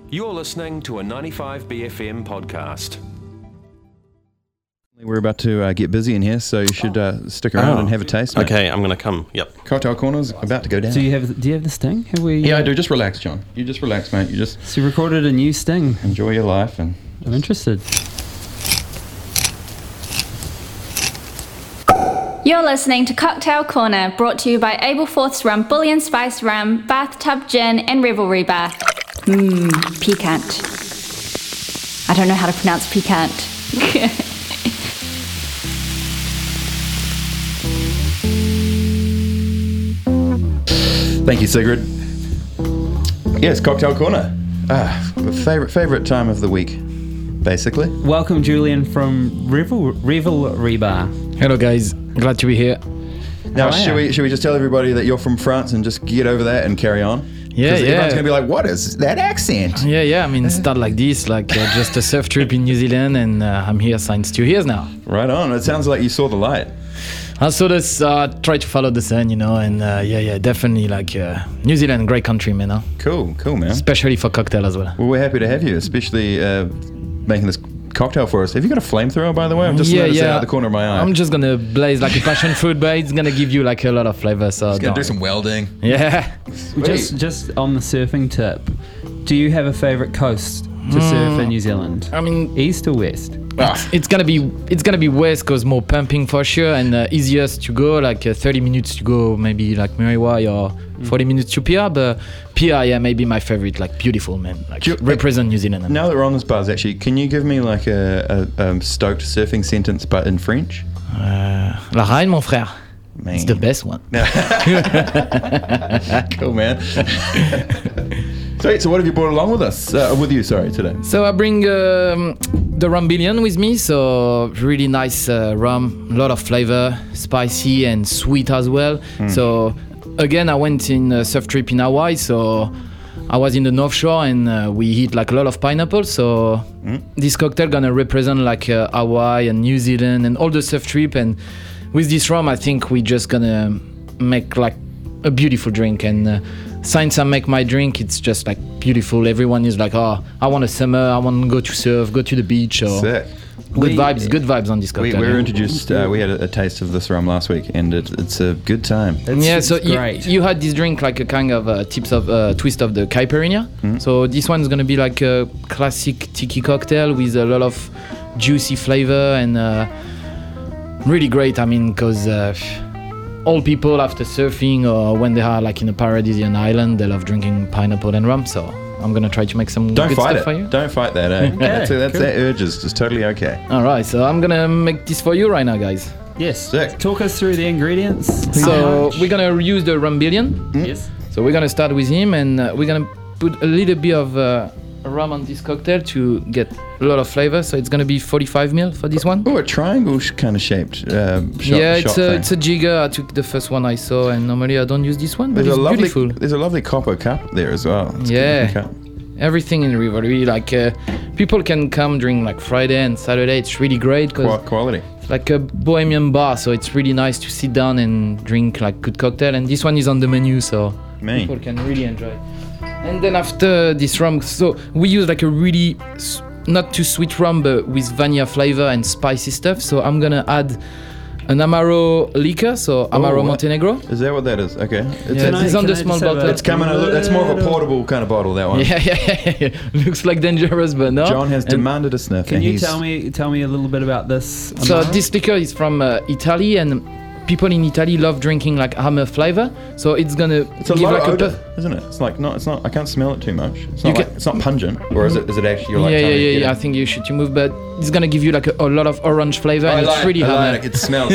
You're listening to a 95BFM podcast. We're about to get busy in here, so you should stick around and have a taste. Mate. Okay, I'm going to come. Yep. Cocktail Corner's about to go down. Do you have the sting? Have we? Yeah, I do. Just relax, John. You just relax, mate. You just So you recorded a new sting. enjoy your life and. I'm interested. You're listening to Cocktail Corner, brought to you by Ableforth's Rum Bullion Spiced Rum, Bathtub Gin, and Revelry Bar. Piquant. I don't know how to pronounce piquant. Thank you, Sigrid. Yes, Cocktail Corner. Favorite time of the week, basically. Welcome, Julian from Revelry Bar. Hello guys, glad to be here. Now, should we just tell everybody that you're from France and just get over that and carry on? Yeah, Because yeah. everyone's going to be like, what is that accent? Yeah, I mean, start like this, just a surf trip in New Zealand, and I'm here since 2 years now. Right on. It sounds like you saw the light. I saw this, try to follow the sun, and definitely New Zealand, great country, man. Huh? Cool, man. Especially for cocktail as well. Well, we're happy to have you, especially making this cocktail for us. Have you got a flamethrower, by the way? I'm just noticing out the corner of my eye. I'm just gonna blaze like a passion fruit, but it's gonna give you like a lot of flavor. So Just going to do some welding. Yeah. Just on the surfing tip, do you have a favourite coast to surf in New Zealand? I mean, East or west? it's gonna be west, cause more pumping for sure, and easiest to go 30 minutes to go, maybe like Muriwai, or 40 minutes to Pia. But Pia, yeah, maybe my favorite, beautiful, man, represent New Zealand. Now that we're on this buzz, actually, can you give me like a stoked surfing sentence, but in French? La Reine, mon frère. Man. It's the best one. Cool, man. Sweet. So what have you brought along with us? Today? So I bring the Rum Bullion with me. So really nice rum, a lot of flavor, spicy and sweet as well. So again, I went in a surf trip in Hawaii. So I was in the North Shore and we eat a lot of pineapple. So this cocktail gonna represent Hawaii and New Zealand and all the surf trip. And with this rum, I think we just gonna make a beautiful drink. And since I make my drink, it's just beautiful. Everyone is I want a summer, I want to go to surf, go to the beach. So Sick. good vibes on this cocktail. We were introduced, we had a taste of this rum last week, and it's a good time. So great. you had this drink a kind of tips of twist of the caipirinha. So this one is gonna be a classic tiki cocktail with a lot of juicy flavor and really great. I mean, because all people after surfing or when they are in a paradisian island, they love drinking pineapple and rum. So I'm gonna try to make some Don't good fight stuff it. for you. Don't fight that, eh? That urge is just totally okay. All right, so I'm gonna make this for you right now, guys. Yes. Sick. Talk us through the ingredients. So we're gonna use the Rum Bullion. Yes. So we're gonna start with him, and we're gonna put a little bit of rum on this cocktail to get a lot of flavor. So it's gonna be 45 ml for this one. Oh, a triangle kind of shaped It's a jigger. I took the first one I saw, and normally I don't use this one, but it's beautiful. There's a lovely copper cup there as well. It's Yeah. a good cup. Everything in Revelry, people can come during Friday and Saturday. It's really great because Quality. it's like a bohemian bar, so it's really nice to sit down and drink good cocktail. And this one is on the menu, so people can really enjoy. And then after this rum, so we use a really not too sweet rum, but with vanilla flavor and spicy stuff. So I'm gonna add an Amaro liquor, so Amaro Montenegro. Is that what that is? Okay. It's on the small bottle. It's coming. That's more of a portable kind of bottle. That one. Yeah. Looks dangerous, but no. John has demanded a sniff. Can you tell me a little bit about this? So Amaro? this liquor is from Italy, and people in Italy love drinking hammer flavor. So it's gonna It's a give low odor, isn't it? It's not. It's not. I can't smell it too much. It's not. It's not pungent, or is it? Is it actually? You're Yeah. I think you should move, but it's gonna give you a lot of orange flavor, and it's really hammer. like it smells.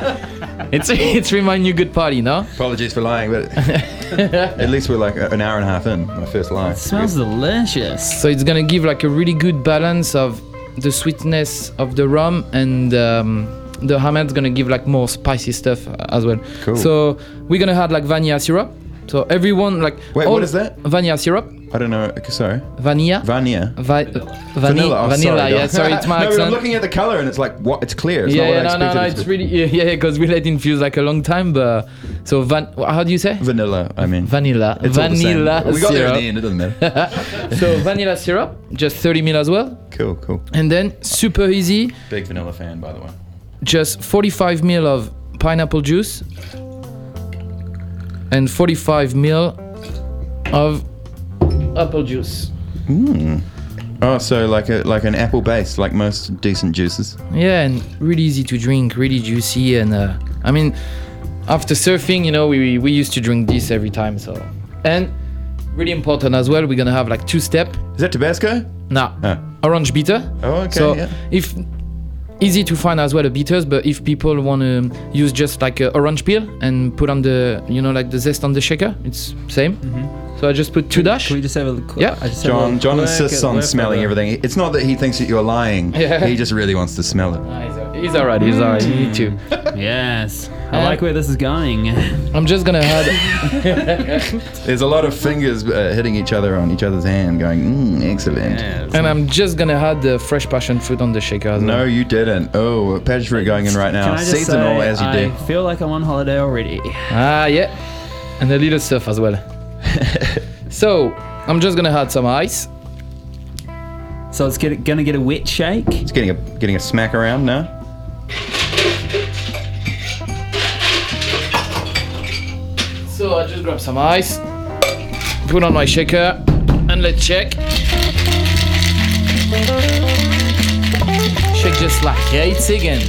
It's remind you good party, no? Apologies for lying, but at least we're an hour and a half in. My first lie. It smells delicious. So it's gonna give a really good balance of the sweetness of the rum and the hammer's gonna give more spicy stuff as well. Cool. So we're gonna add vanilla syrup. So everyone like. Wait, what is that? Vanilla syrup. I don't know. Okay, sorry. Vanilla. Vanilla. Vanilla. Oh, Vanilla. sorry, Yeah. guys. Sorry, it's my No, but I'm accent. looking at the color and it's like, what? It's clear. It's Yeah, not what I no, expected it to it's be. really because we let it infuse like a long time, but so how do you say? Vanilla, I mean. Vanilla. It's all the same. Vanilla We got there in syrup. the end, it doesn't matter. So vanilla syrup, just 30 ml as well, Cool, cool. and then super easy, Big vanilla fan, by the way. just 45 ml of pineapple juice and 45 ml of apple juice. Oh, so like an apple base, like most decent juices. Yeah, and really easy to drink, really juicy, and I mean, after surfing, you know, we used to drink this every time. So, and really important as well, we're gonna have like 2-step. Is that Tabasco? Nah, Oh. orange bitter. Oh, okay. So yeah. if easy to find as well the bitters, but if people want to use just like a orange peel and put on the, you know, like the zest on the shaker, it's same. So I just put 2 dash. Can we just have a look? Yeah. I just have a John look insists at on work smelling of it. everything. It's not that he thinks that you're lying. Yeah. He just really wants to smell it. He's alright. He's alright. You need to. Yes. I like where this is going. I'm just gonna add. There's a lot of fingers hitting each other on each other's hand, going, excellent. And I'm just gonna add the fresh passion fruit on the shaker as No, well. you didn't. Oh, passion fruit going in right now. Can I just Seasonal say, as you I do. feel like I'm on holiday already. Ah, yeah. And a little stuff as well. So, I'm just gonna add some ice. So it's gonna get a wet shake. It's getting a smack around now. So I just grab some ice, put on my shaker, and let's check. Shake just like 8 seconds.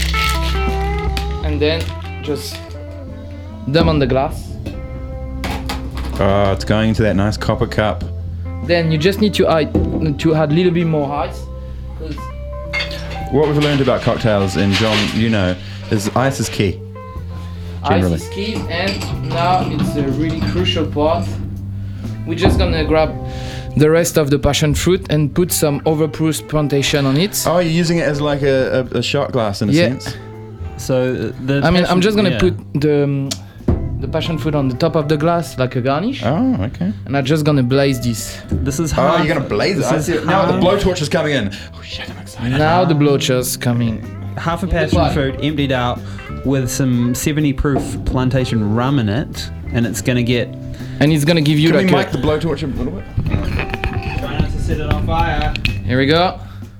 And then just dump on the glass. Oh, it's going into that nice copper cup. Then you just need to add a little bit more ice. 'Cause What we've learned about cocktails, and John, you know, is ice is key. Generally. ice is key, and now it's a really crucial part. We're just gonna grab the rest of the passion fruit and put some overproof plantation on it. Oh, you're using it as like a shot glass in a Yeah. sense? So the I mean, I'm just gonna yeah. put the passion fruit on the top of the glass like a garnish, Oh, okay. and I'm just gonna blaze this. This is Oh, half, you're going to blaze it. this I is see it. Now the half- blowtorch is coming in. Oh, shit, I'm excited. Now the blowtorch coming. half a the passion pot. fruit emptied out with some 70 proof plantation rum in it, and it's gonna get. And it's gonna give you Can we like mic the blowtorch a little bit? Try not to set it on fire. here we go.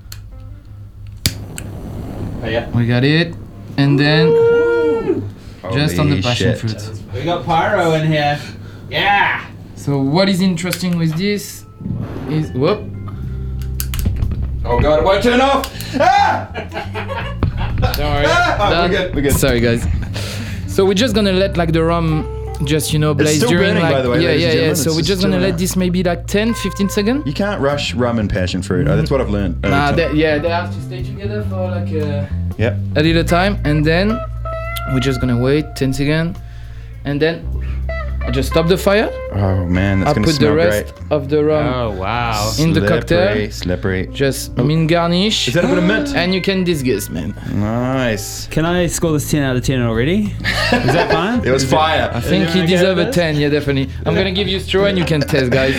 Oh yeah. We got it, and then just on the Holy passion shit. fruit. We got pyro in here. Yeah. So what is interesting with this is whoop. Oh, God, it won't turn off. Ah! Don't worry. Ah! Oh, we're good. Sorry, guys. So we're just gonna let like the rum just, you know, blaze still during burning, like by the way, yeah, ladies and yeah, yeah. gentlemen. So It's we're just still gonna let out. this maybe like 10-15 seconds. You can't rush rum and passion fruit. Oh, that's what I've learned. over time. They have to stay together for like Yep. a little time, and then we're just gonna wait 10 seconds, and then I just stop the fire. Oh, man, that's I going to put the smell rest great. of the rum Oh wow. in the cocktail. Slippery. Just mint garnish. Is that a bit of mint? And you can disgust, man. Nice. Can I score this 10 out of 10 already? Is that fine? It was fire. I think you he wanna deserves go a with 10, yeah, definitely. I'm gonna give you a straw and you can test, guys.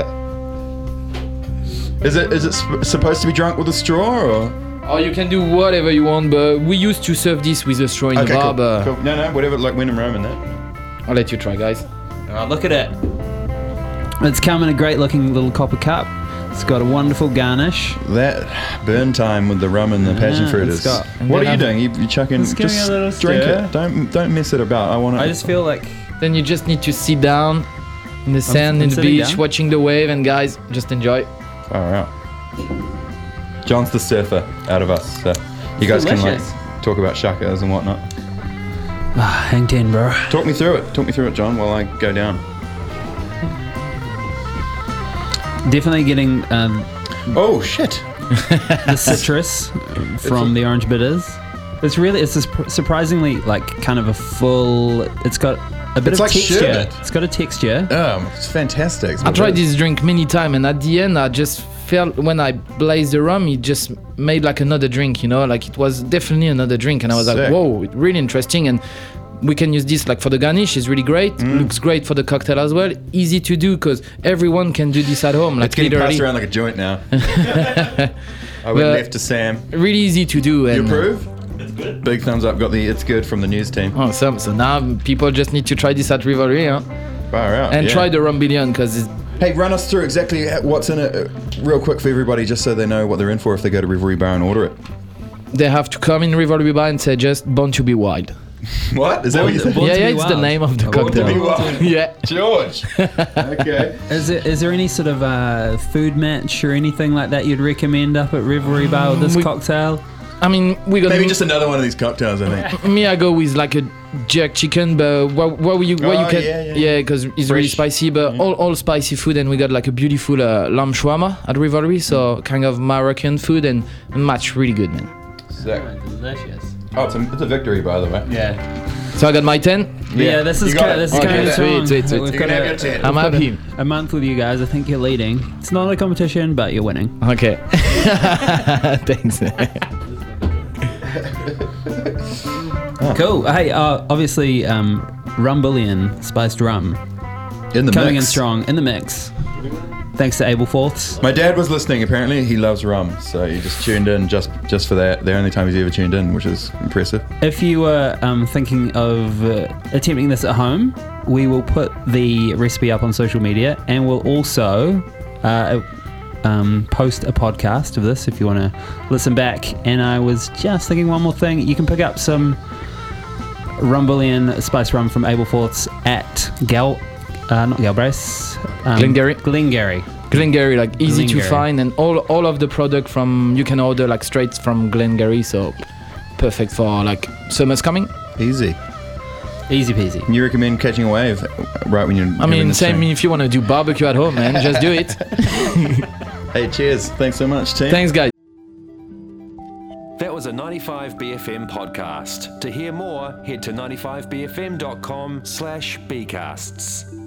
Is it supposed to be drunk with a straw or? Or you can do whatever you want, but we used to serve this with a straw in the bar, cool. but Cool. No, whatever, like Wyndham Rum and that. I'll let you try, guys. Oh, look at it. It's come in a great looking little copper cup. It's got a wonderful garnish. That burn time with the rum and the passion Yeah, fruit it's is. got- What then are you I've- doing? You chuck in, Just giving just it a little drink stir. it. Don't mess it about. I want to. I just feel like Then you just need to sit down in the sand, I'm in the sitting beach, down. watching the wave, and guys, just enjoy. Far out. John's the surfer out of us, so you guys can delicious. like talk about shakas and whatnot. hang 10, bro. Talk me through it. Talk me through it, John, while I go down. Definitely getting Oh shit! the citrus from the orange bitters. It's surprisingly like kind of a full. It's got a bit It's of like texture. sherbet. It's got a texture. It's fantastic. I tried this drink many times, and at the end, I just felt when I blazed the rum, it just made like another drink, you know, like it was definitely another drink, and I was Sick. like, whoa, really interesting. And we can use this like for the garnish. It's really great. Looks great for the cocktail as well. Easy to do because everyone can do this at home. Like It's getting literally. passed around like a joint now. I went Well, left to Sam. Really easy to do. You And, approve? It's good. Big thumbs up. Got the it's good from the news team. Awesome. So now people just need to try this at Rivalry, huh? Far out. And yeah. try the Rum Billion because Hey, run us through exactly what's in it, real quick for everybody, just so they know what they're in for if they go to Rivalry Bar and order it. they have to come in Rivalry Bar and say just Born to be Wild. What? Is that what you said? Born yeah, to yeah, be it's the wild. name of the Born to cocktail. be wild. Yeah. George. Okay. Is there any sort of food match or anything like that you'd recommend up at Rivalry Bar with this we- cocktail? I mean, we got Maybe just another one of these cocktails, I think. me. I go with like a jerk chicken, but what you Oh, can yeah. because it's really Fresh. spicy, but all spicy food, and we got like a beautiful lamb shawarma at Rivalry, so kind of Moroccan food and match really good, man. Sick. Delicious. Oh, it's a victory, by the way. Yeah. So I got my 10. Yeah, this is You got kind it. of this is Okay, kind of sweet, strong. sweet, sweet. We've You got can have your 10. I'm happy. a month with you guys. I think you're leading. It's not a competition, but you're winning. Okay. Thanks. Cool. Hey, obviously, Rum Billion spiced rum In the coming mix. in strong in the mix. Thanks to Abel Fourths. My dad was listening, apparently. He loves rum, so he just tuned in just for that. The only time he's ever tuned in, which is impressive. If you were thinking of attempting this at home, we will put the recipe up on social media, and we'll also post a podcast of this if you want to listen back. And I was just thinking one more thing. You can pick up some Rum Billion spice rum from Abel Fourths at not Galbraith, Glengarry. Glengarry, like easy to Glengarry. find, and all of the product from you can order like straight from Glengarry, so perfect for like summer's coming. Easy. Easy peasy. You recommend catching a wave right when you're. I mean, same if you want to do barbecue at home, man, just do it. Hey, cheers. Thanks so much, team. Thanks, guys. That was a 95BFM podcast. To hear more, head to 95bfm.com/bcasts.